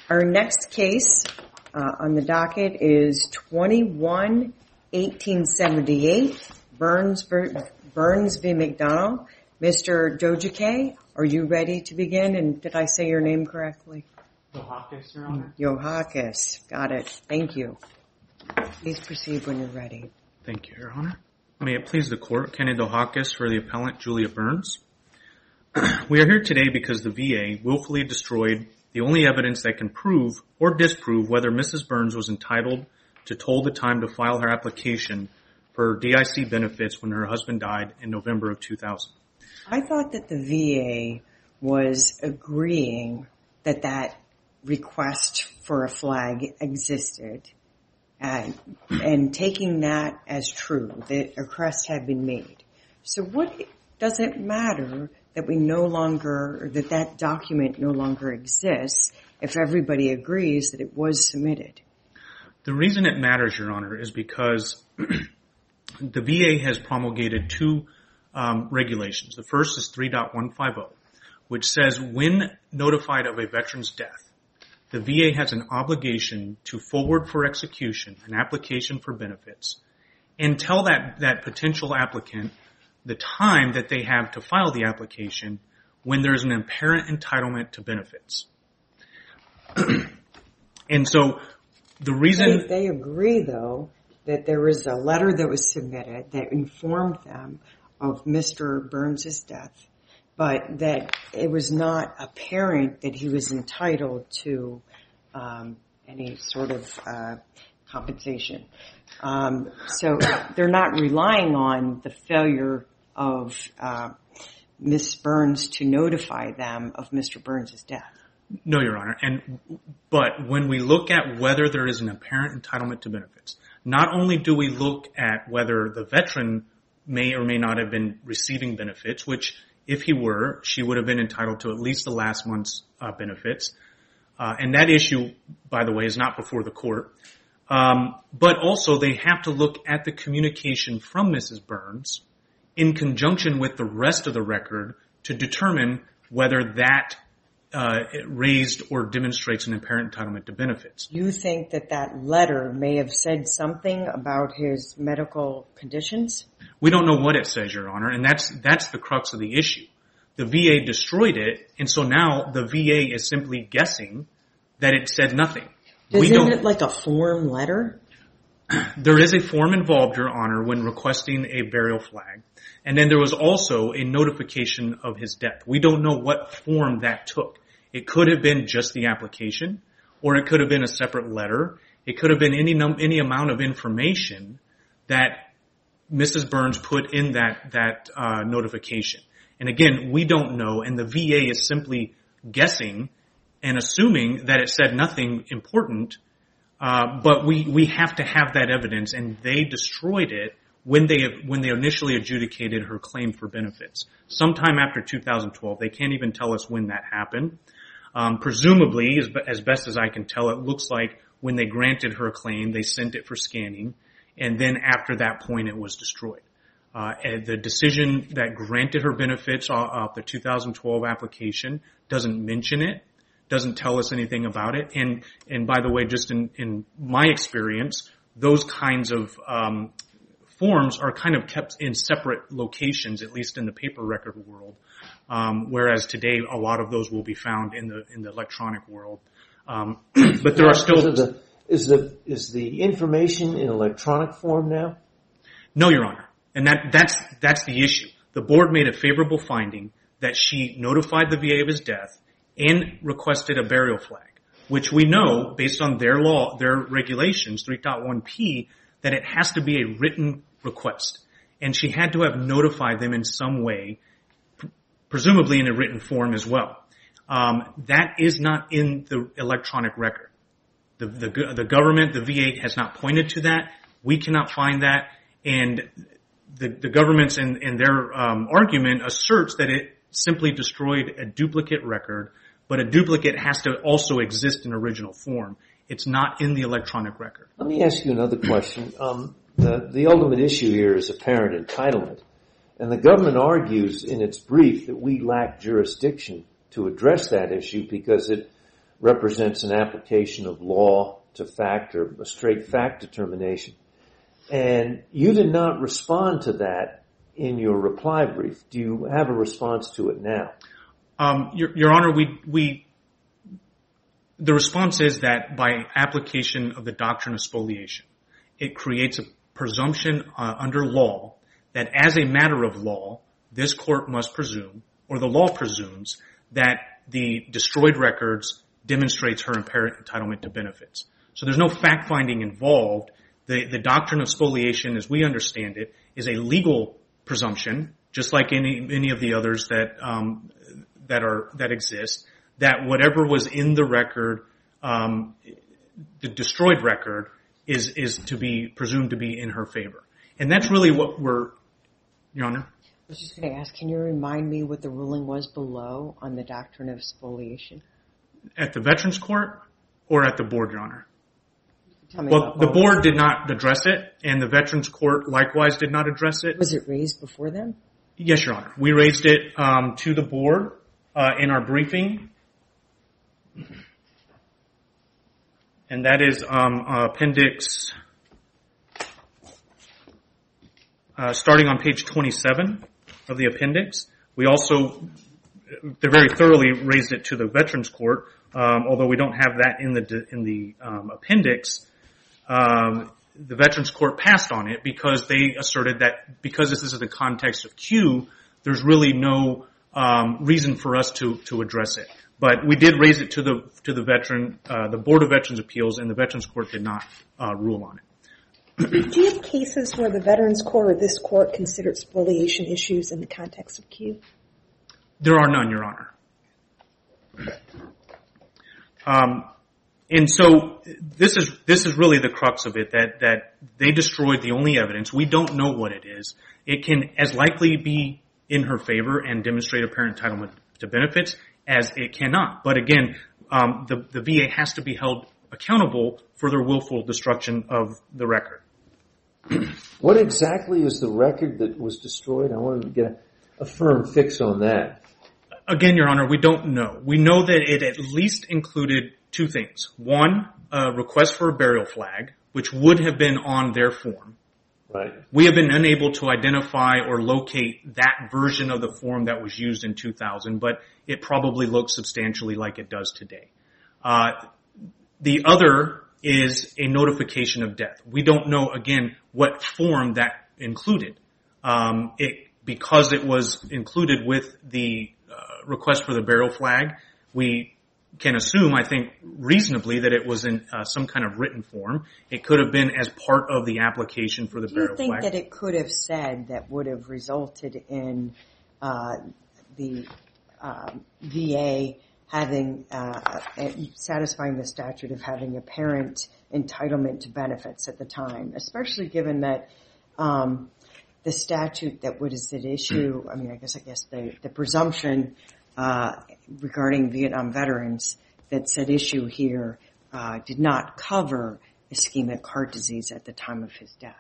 Our next case on the docket is 21-1878, Burns v. McDonnell. Mr. Dojike, are you ready to begin? And did I say your name correctly? Yohakis, Your Honor. Yohakis. Got it. Thank you. Please proceed when you're ready. Thank you, Your Honor. May it please the Court, Kenneth Yohakis for the appellant Julia Burns. We are here today because the VA willfully destroyed the only evidence that can prove or disprove whether Mrs. Burns was entitled to toll the time to file her application for DIC benefits when her husband died in November of 2000. I thought that the VA was agreeing that that request for a flag existed and taking that as true, that a request had been made. So what does it matter that that document no longer exists if everybody agrees that it was submitted? The reason it matters, Your Honor, is because the VA has promulgated two regulations. The first is 3.150, which says when notified of a veteran's death, the VA has an obligation to forward for execution an application for benefits and tell that potential applicant the time that they have to file the application when there's an apparent entitlement to benefits. And so the reason... They agree, though, that there was a letter that was submitted that informed them of Mr. Burns' death, but that it was not apparent that he was entitled to any sort of compensation. So they're not relying on the failure of Ms. Burns to notify them of Mr. Burns' death. No, Your Honor. But when we look at whether there is an apparent entitlement to benefits, not only do we look at whether the veteran may or may not have been receiving benefits, which if he were, she would have been entitled to at least the last month's benefits. And that issue, by the way, is not before the court. But also they have to look at the communication from Mrs. Burns in conjunction with the rest of the record to determine whether that raised or demonstrates an apparent entitlement to benefits. You think that that letter may have said something about his medical conditions? We don't know what it says, Your Honor, and that's the crux of the issue. The VA destroyed it, and so now the VA is simply guessing that it said nothing. Isn't it like a form letter? There is a form involved, Your Honor, when requesting a burial flag. And then there was also a notification of his death. We don't know what form that took. It could have been just the application, or it could have been a separate letter. It could have been any amount of information that Mrs. Burns put in that notification. And again, we don't know, and the VA is simply guessing and assuming that it said nothing important, but we have to have that evidence, and they destroyed it when they initially adjudicated her claim for benefits. Sometime after 2012, they can't even tell us when that happened. Presumably, as best as I can tell, it looks like when they granted her claim, they sent it for scanning, and then after that point, it was destroyed. The decision that granted her benefits off the 2012 application doesn't mention it, doesn't tell us anything about it. And by the way, just in my experience, those kinds of forms are kind of kept in separate locations, at least in the paper record world, whereas today a lot of those will be found in the electronic world. But there are still... Is the information in electronic form now? No, Your Honor. And that's the issue. The board made a favorable finding that she notified the VA of his death and requested a burial flag, which we know, based on their law, their regulations, 3.1p, that it has to be a written request. And she had to have notified them in some way, presumably in a written form as well. That is not in the electronic record. The government, the VA, has not pointed to that. We cannot find that. And the government's in their argument asserts that it simply destroyed a duplicate record, but a duplicate has to also exist in original form. It's not in the electronic record. Let me ask you another question. The ultimate issue here is apparent entitlement. And the government argues in its brief that we lack jurisdiction to address that issue because it represents an application of law to fact or a straight fact determination. And you did not respond to that in your reply brief. Do you have a response to it now? Your Honor, the response is that by application of the doctrine of spoliation, it creates a presumption under law that as a matter of law, this court must presume, or the law presumes, that the destroyed records demonstrates her apparent entitlement to benefits. So there's no fact-finding involved. The doctrine of spoliation, as we understand it, is a legal presumption, just like any of the others that exist, that whatever was in the record, the destroyed record, is to be presumed to be in her favor. And that's really what Your Honor? I was just going to ask, can you remind me what the ruling was below on the doctrine of spoliation? At the Veterans Court or at the board, Your Honor? Tell me Well, about the both. board did not address it, and the Veterans Court likewise did not address it. Was it raised before them? Yes, Your Honor. We raised it to the board in our briefing, and that is appendix, starting on page 27 of the appendix. We also very thoroughly raised it to the Veterans Court, although we don't have that in the appendix. The Veterans Court passed on it because they asserted that because this is in the context of Q, there's really no reason for us to address it. But we did raise it to the Board of Veterans Appeals, and the Veterans Court did not rule on it. Do you have cases where the Veterans Court or this court considered spoliation issues in the context of Q? There are none, Your Honor. And so this is really the crux of it, that they destroyed the only evidence. We don't know what it is. It can as likely be in her favor and demonstrate apparent entitlement to benefits as it cannot. But again, the VA has to be held accountable for their willful destruction of the record. What exactly is the record that was destroyed? I want to get a firm fix on that. Again, Your Honor, we don't know. We know that it at least included two things. One, a request for a burial flag, which would have been on their form. Right. We have been unable to identify or locate that version of the form that was used in 2000, but it probably looks substantially like it does today. The other is a notification of death. We don't know, again, what form that included. Because it was included with the request for the burial flag, we can assume, I think, reasonably that it was in some kind of written form. It could have been as part of the application for the burial flag. Do you think that it could have said that would have resulted in the VA having satisfying the statute of having apparent entitlement to benefits at the time, especially given that the statute that was at issue, I mean, I guess the presumption regarding Vietnam veterans that's at issue here did not cover ischemic heart disease at the time of his death?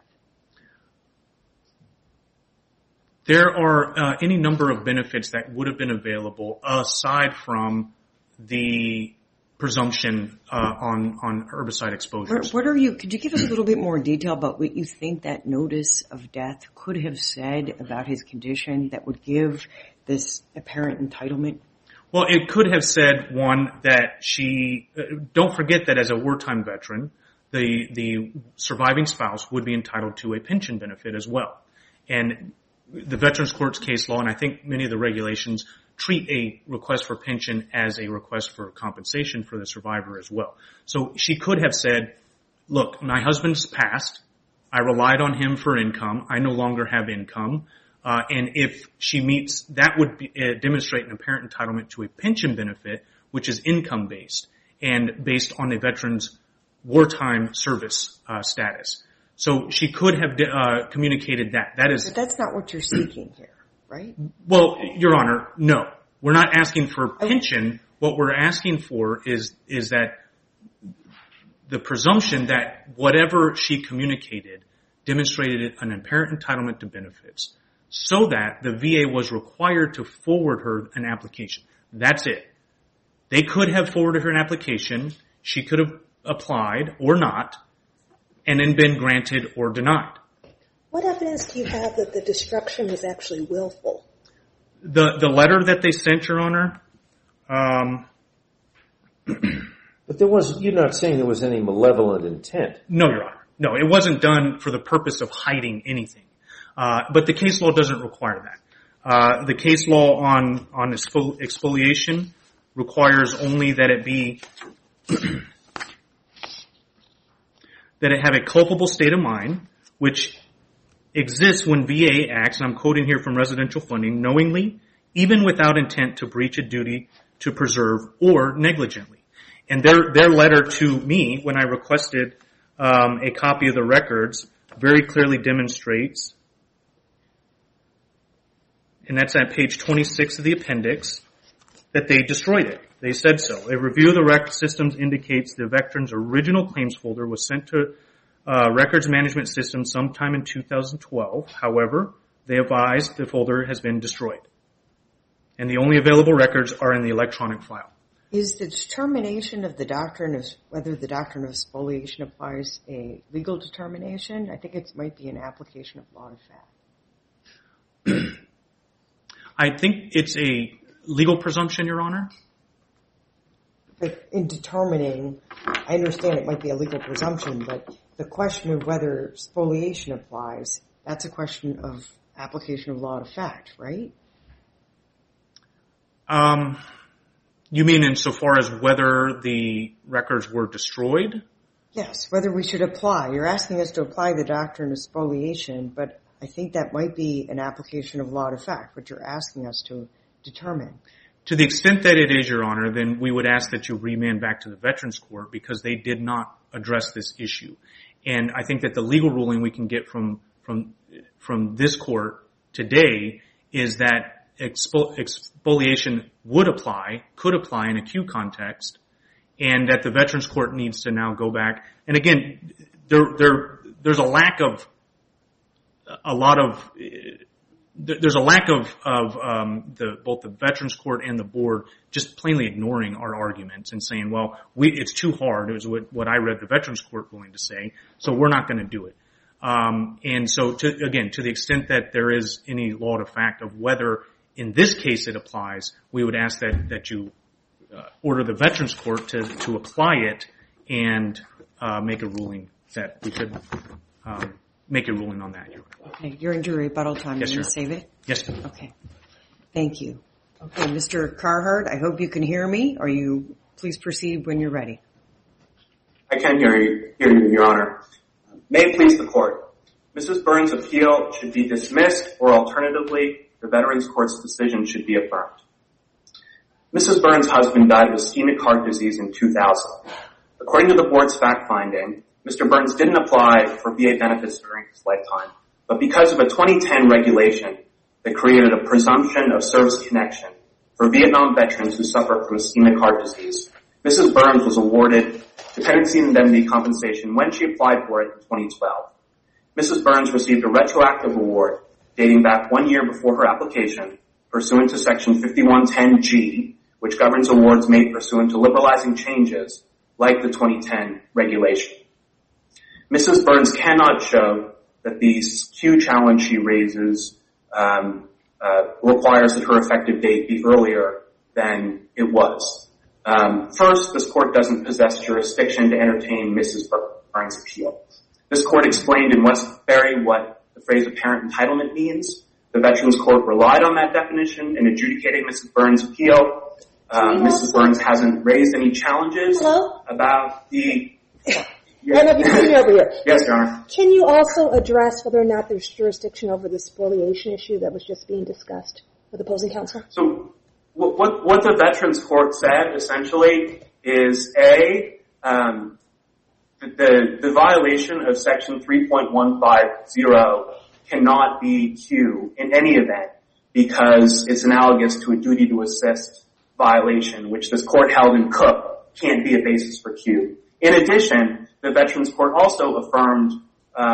There are any number of benefits that would have been available aside from the presumption on herbicide exposures. Could you give us a little bit more detail about what you think that notice of death could have said about his condition that would give this apparent entitlement? Well, it could have said, one, that don't forget that as a wartime veteran, the surviving spouse would be entitled to a pension benefit as well. And the Veterans Court's case law, and I think many of the regulations, treat a request for pension as a request for compensation for the survivor as well. So she could have said, look, my husband's passed. I relied on him for income. I no longer have income. And if she meets, that would demonstrate an apparent entitlement to a pension benefit, which is income-based and based on a veteran's wartime service status. So she could have communicated that. But that's not what you're seeking here, right? Well, Your Honor, no. We're not asking for pension. What we're asking for is that the presumption that whatever she communicated demonstrated an apparent entitlement to benefits so that the VA was required to forward her an application. That's it. They could have forwarded her an application. She could have applied or not, and then been granted or denied. What evidence do you have that the destruction was actually willful? The letter that they sent, Your Honor. But you're not saying there was any malevolent intent. No, Your Honor. No, it wasn't done for the purpose of hiding anything. But the case law doesn't require that. The case law on exfoliation requires only that it be that it have a culpable state of mind, which exists when VA acts, and I'm quoting here from residential funding, knowingly, even without intent to breach a duty to preserve or negligently. And their letter to me, when I requested a copy of the records, very clearly demonstrates, and that's at page 26 of the appendix, that they destroyed it. They said so. A review of the record systems indicates the veteran's original claims folder was sent to records management system sometime in 2012. However, they advised the folder has been destroyed. And the only available records are in the electronic file. Is the determination of the doctrine of whether the doctrine of spoliation applies a legal determination? I think it might be an application of law of fact. I think it's a legal presumption, Your Honor. But in determining, I understand it might be a legal presumption, but the question of whether spoliation applies, that's a question of application of law of fact, right? You mean insofar as whether the records were destroyed? Yes, whether we should apply. You're asking us to apply the doctrine of spoliation, but I think that might be an application of law of fact, what you're asking us to determine. To the extent that it is, Your Honor, then we would ask that you remand back to the Veterans Court because they did not address this issue. And I think that the legal ruling we can get from this court today is that exfoliation could apply in a Q context, and that the Veterans Court needs to now go back. And again, there's a lack of both the Veterans Court and the board just plainly ignoring our arguments and saying, well, it's too hard, is what I read the Veterans Court ruling to say, so we're not going to do it. And so, to the extent that there is any law of fact of whether in this case it applies, we would ask that you order the Veterans Court to apply it and make a ruling that we could make a ruling on that. Okay, you're in your rebuttal time. Yes, you sir. Save it? Yes, ma'am. Okay. Thank you. Okay, Mr. Carhart, I hope you can hear me. Please proceed when you're ready. I can hear you, Your Honor. May it please the Court. Mrs. Burns' appeal should be dismissed, or alternatively, the Veterans Court's decision should be affirmed. Mrs. Burns' husband died of ischemic heart disease in 2000. According to the board's fact-finding, Mr. Burns didn't apply for VA benefits during his lifetime, but because of a 2010 regulation that created a presumption of service connection for Vietnam veterans who suffer from ischemic heart disease, Mrs. Burns was awarded dependency indemnity compensation when she applied for it in 2012. Mrs. Burns received a retroactive award dating back 1 year before her application, pursuant to Section 5110G, which governs awards made pursuant to liberalizing changes like the 2010 regulation. Mrs. Burns cannot show that the Q challenge she raises requires that her effective date be earlier than it was. First, this court doesn't possess jurisdiction to entertain Mrs. Burns' appeal. This court explained in Westbury what the phrase apparent entitlement means. The Veterans Court relied on that definition in adjudicating Mrs. Burns' appeal. Mrs. Burns hasn't raised any challenges about the... Yes, Your Honor. Can you also address whether or not there's jurisdiction over the spoliation issue that was just being discussed with opposing counsel? So what the Veterans Court said, essentially, is the violation of Section 3.150 cannot be Q in any event because it's analogous to a duty to assist violation, which this court held in Cook can't be a basis for Q. In addition, the Veterans Court also affirmed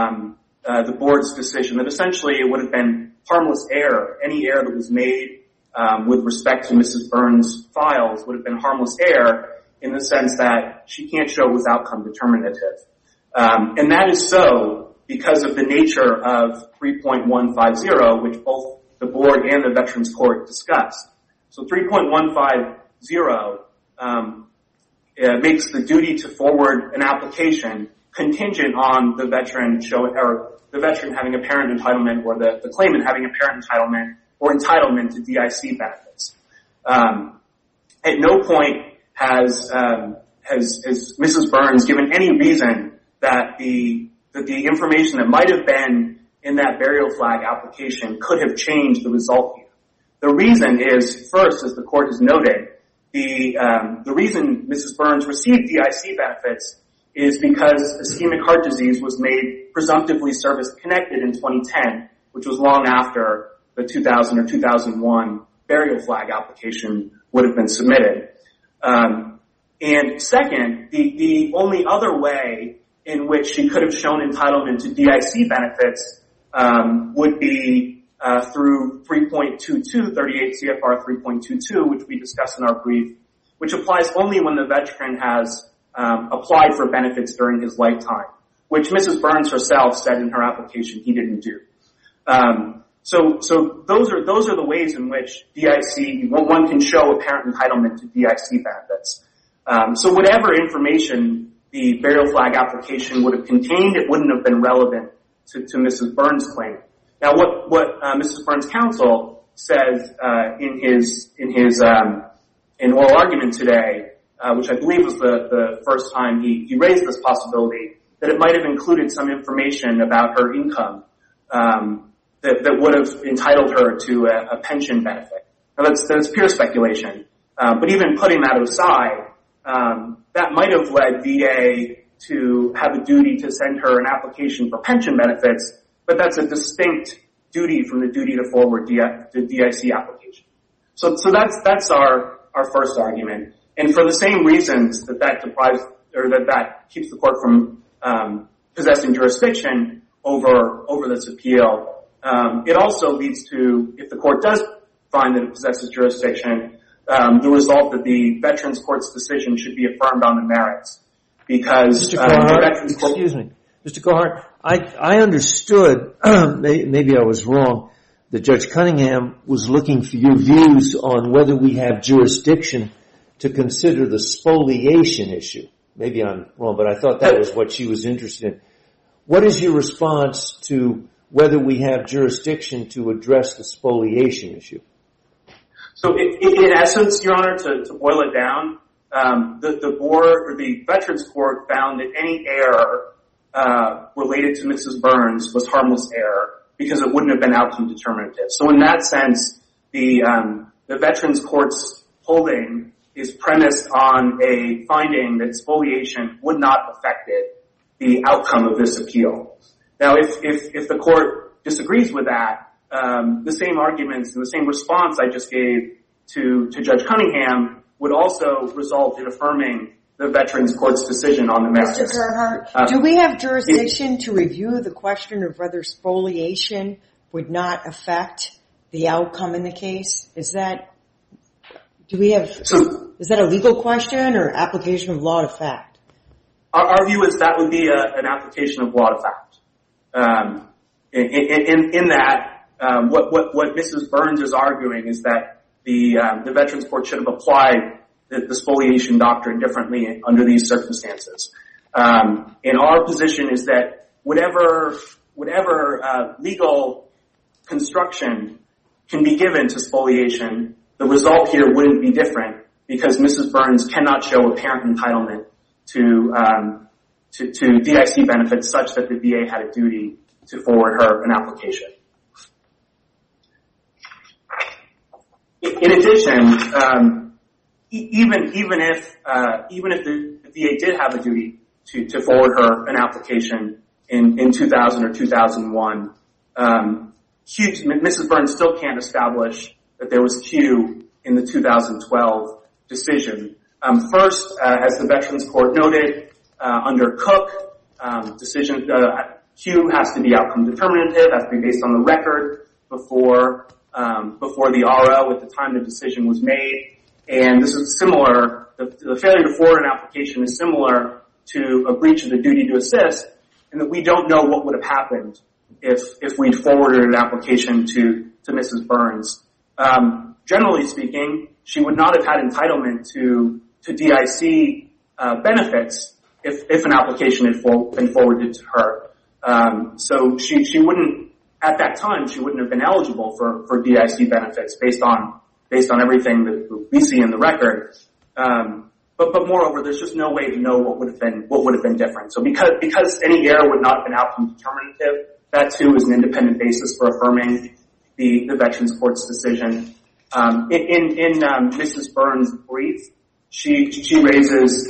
the board's decision that essentially it would have been harmless error, any error that was made with respect to Mrs. Burns' files would have been harmless error in the sense that she can't show it was outcome determinative. And that is so because of the nature of 3.150, which both the board and the Veterans Court discussed. So 3.150 makes the duty to forward an application contingent on the veteran having a parent entitlement or the claimant having a parent entitlement or entitlement to DIC benefits. At no point has Mrs. Burns given any reason that the information that might have been in that burial flag application could have changed the result here. The reason is, first, as the court has noted, the reason Mrs. Burns received DIC benefits is because ischemic heart disease was made presumptively service-connected in 2010, which was long after the 2000 or 2001 burial flag application would have been submitted. And second, the only other way in which she could have shown entitlement to DIC benefits would be through 3.22, 38 CFR 3.22, which we discussed in our brief, which applies only when the veteran has applied for benefits during his lifetime, which Mrs. Burns herself said in her application he didn't do. So those are the ways in which DIC, one can show a parent entitlement to DIC benefits. So whatever information the burial flag application would have contained, it wouldn't have been relevant to Mrs. Burns' claim. Now, what Mrs. Burns' counsel says in oral argument today, which I believe was the first time he raised this possibility, that it might have included some information about her income that would have entitled her to a pension benefit. Now, that's pure speculation. But even putting that aside, that might have led VA to have a duty to send her an application for pension benefits, but that's a distinct duty from the duty to forward the DIC application. So that's our first argument. And for the same reasons that keeps the court from possessing jurisdiction over this appeal, it also leads to, if the court does find that it possesses jurisdiction, the result that the Veterans Court's decision should be affirmed on the merits. Because Mr. Kohart, I understood, maybe I was wrong, that Judge Cunningham was looking for your views on whether we have jurisdiction to consider the spoliation issue. Maybe I'm wrong, but I thought that was what she was interested in. What is your response to whether we have jurisdiction to address the spoliation issue? So in essence, Your Honor, to boil it down, the board or the Veterans Court found that any error related to Mrs. Burns was harmless error because it wouldn't have been outcome determinative. So in that sense, the Veterans Court's holding is premised on a finding that spoliation would not have affected the outcome of this appeal. Now, if the court disagrees with that, the same arguments and the same response I just gave to Judge Cunningham would also result in affirming the Veterans Court's decision on the merits. Mr. Gerhardt, do we have jurisdiction to review the question of whether spoliation would not affect the outcome in the case? Is that a legal question or application of law to fact? Our view is that would be an application of law to fact. In that, what Mrs. Burns is arguing is that the Veterans Court should have applied the spoliation doctrine differently under these circumstances. And our position is that whatever legal construction can be given to spoliation, the result here wouldn't be different because Mrs. Burns cannot show a parent entitlement to DIC benefits such that the VA had a duty to forward her an application. In addition, even if the VA did have a duty to forward her an application in 2000 or 2001, Mrs. Burns still can't establish that there was Q in the 2012 decision. First, as the Veterans Court noted, under Cook, decision Q has to be outcome determinative, has to be based on the record before before the RO at the time the decision was made. And this is similar, the failure to forward an application is similar to a breach of the duty to assist, in that we don't know what would have happened if we'd forwarded an application to Mrs. Burns. Generally speaking, she would not have had entitlement to DIC benefits if an application had been forwarded to her. So she wouldn't, at that time, she wouldn't have been eligible for DIC benefits based on everything that we see in the record. But moreover, there's just no way to know what would have been different. So because any error would not have been outcome determinative, that too is an independent basis for affirming the Veterans Court's decision. In Mrs. Burns' brief, she raises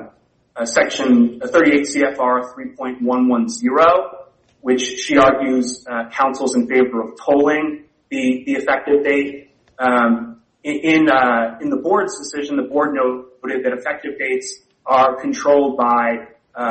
section 38 CFR 3.110, which she argues counsels in favor of tolling the effective date. In the board's decision, the board noted that effective dates are controlled by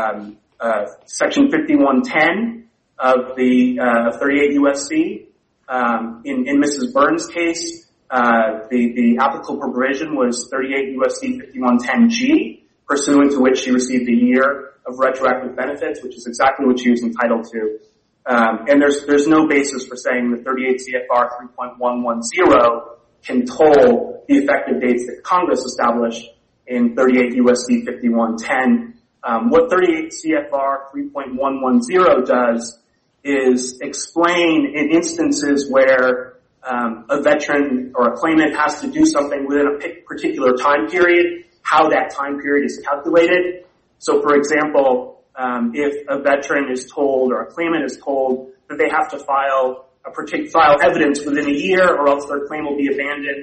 section 5110 of the 38 USC. In Mrs. Burns' case, the applicable provision was 38 USC 5110G, pursuant to which she received a year of retroactive benefits, which is exactly what she was entitled to. And there's no basis for saying that 38 CFR 3.110 can toll the effective dates that Congress established in 38 USC 5110. What 38 CFR 3.110 does is explain in instances where a veteran or a claimant has to do something within a particular time period, how that time period is calculated. So, for example, if a veteran is told or a claimant is told that they have to file evidence within a year or else their claim will be abandoned,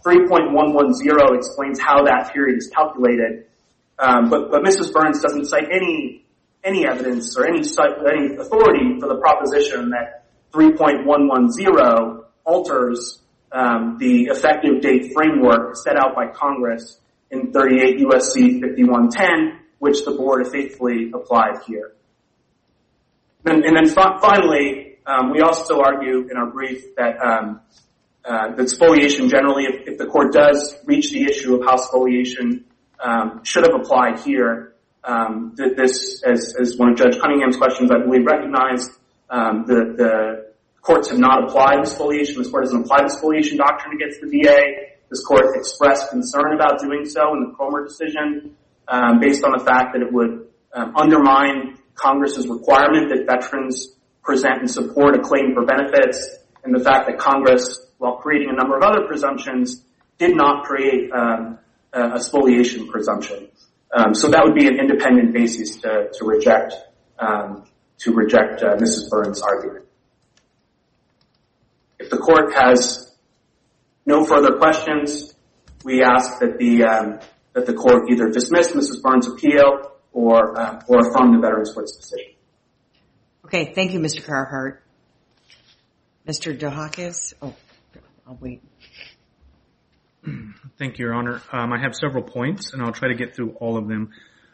3.110 explains how that period is calculated. But Mrs. Burns doesn't cite any evidence or any authority for the proposition that 3.110 alters the effective date framework set out by Congress in 38 USC 5110, which the board faithfully applied here. And then finally, we also argue in our brief that that spoliation generally, if the court does reach the issue of how spoliation should have applied here, that this, as one of Judge Cunningham's questions, I believe, recognized, the courts have not applied the spoliation. This court hasn't applied the spoliation doctrine against the VA. This court expressed concern about doing so in the Cromer decision, based on the fact that it would undermine Congress's requirement that veterans present and support a claim for benefits, and the fact that Congress, while creating a number of other presumptions, did not create a spoliation presumption. So that would be an independent basis to reject Mrs. Burns' argument. If the court has no further questions, we ask that the court either dismiss Mrs. Burns' appeal or affirm the Veterans Court's decision. Okay, thank you, Mr. Carhart. Mr. DeHakis? Oh, I'll wait. Thank you, Your Honor. I have several points, and I'll try to get through all of them.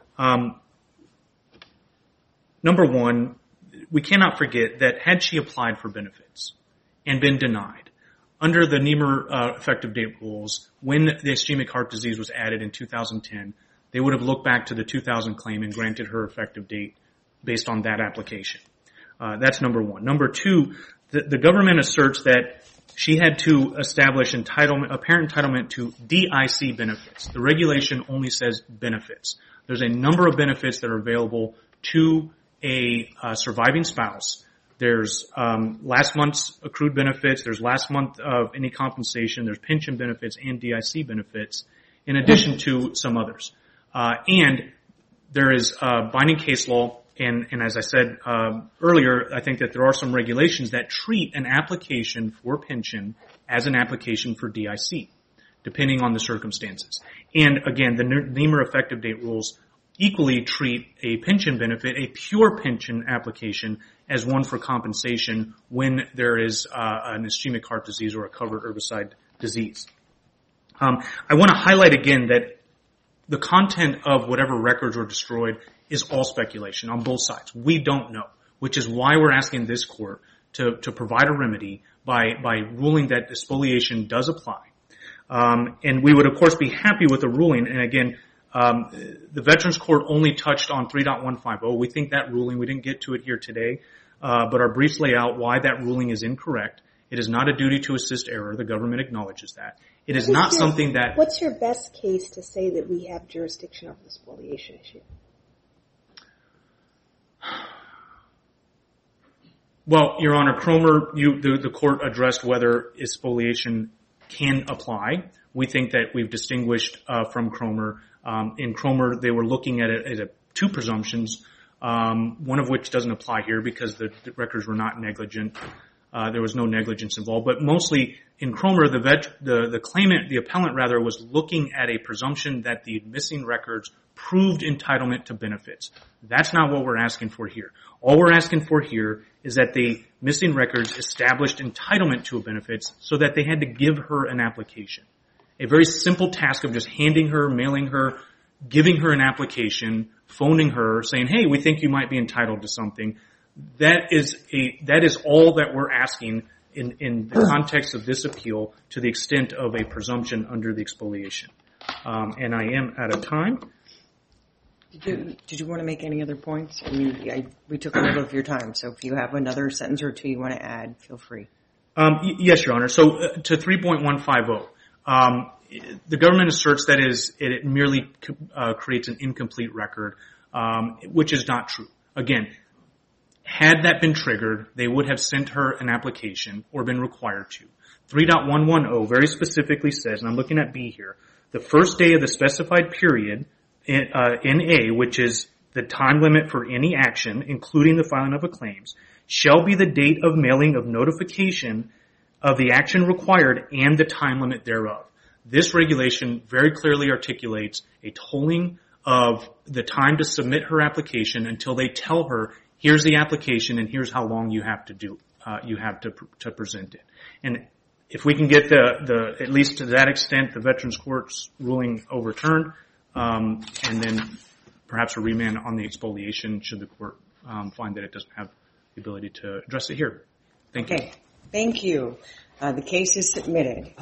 Number one, we cannot forget that had she applied for benefits and been denied, under the Niemer effective date rules, when the ischemic heart disease was added in 2010, they would have looked back to the 2000 claim and granted her effective date based on that application. That's number one. Number two, the government asserts that she had to establish apparent entitlement to DIC benefits. The regulation only says benefits. There's a number of benefits that are available to a surviving spouse. There's last month's accrued benefits. There's last month of any compensation. There's pension benefits and DIC benefits, in addition to some others. And there is binding case law. And as I said earlier, I think that there are some regulations that treat an application for pension as an application for DIC, depending on the circumstances. And again, the Niemer effective date rules equally treat a pension benefit, a pure pension application, as one for compensation when there is an ischemic heart disease or a covered herbicide disease. I want to highlight again that the content of whatever records were destroyed is all speculation on both sides. We don't know, which is why we're asking this court to provide a remedy by ruling that spoliation does apply. And we would, of course, be happy with the ruling. And again, the Veterans Court only touched on 3.150. We think that ruling, we didn't get to it here today, but our briefs lay out why that ruling is incorrect. It is not a duty to assist error. The government acknowledges that. It is not something that... What's your best case to say that we have jurisdiction over the spoliation issue? Well, Your Honor, Cromer, the court addressed whether spoliation can apply. We think that we've distinguished from Cromer. In Cromer, they were looking at it as two presumptions, one of which doesn't apply here because the records were not negligent. There was no negligence involved. But mostly in Cromer, the claimant, the appellant rather, was looking at a presumption that the missing records proved entitlement to benefits. That's not what we're asking for here. All we're asking for here is that the missing records established entitlement to benefits so that they had to give her an application. A very simple task of just handing her, mailing her, giving her an application, phoning her, saying, hey, we think you might be entitled to something. That is all that we're asking in the context of this appeal to the extent of a presumption under the expoliation. And I am out of time. Did you want to make any other points? I mean, we took a little of your time, so if you have another sentence or two you want to add, feel free. Yes, Your Honor. So to 3.150, the government asserts that it merely creates an incomplete record, which is not true. Again, had that been triggered, they would have sent her an application or been required to. 3.110 very specifically says, and I'm looking at B here, the first day of the specified period in A, which is the time limit for any action, including the filing of a claims, shall be the date of mailing of notification of the action required and the time limit thereof. This regulation very clearly articulates a tolling of the time to submit her application until they tell her, here's the application and here's how long you have to present it. And if we can get at least to that extent, the Veterans Court's ruling overturned, and then perhaps a remand on the expoliation should the court find that it doesn't have the ability to address it here. Thank you. Okay. Thank you. The case is submitted.